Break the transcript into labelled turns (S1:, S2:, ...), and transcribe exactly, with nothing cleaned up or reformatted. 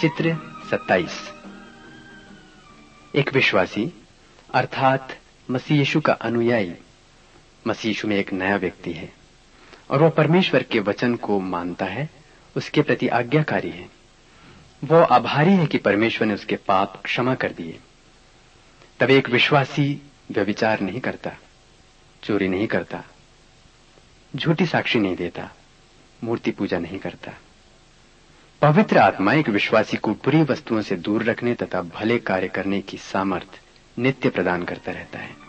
S1: चित्र सत्ताईस। एक विश्वासी अर्थात मसीह यीशु का अनुयायी मसीह यीशु में एक नया व्यक्ति है और वह परमेश्वर के वचन को मानता है, उसके प्रति आज्ञाकारी है। वो आभारी है कि परमेश्वर ने उसके पाप क्षमा कर दिए। तब एक विश्वासी व्यभिचार नहीं करता, चोरी नहीं करता, झूठी साक्षी नहीं देता, मूर्ति पूजा नहीं करता। पवित्र आत्मा एक विश्वासी को बुरी वस्तुओं से दूर रखने तथा भले कार्य करने की सामर्थ नित्य प्रदान करता रहता है।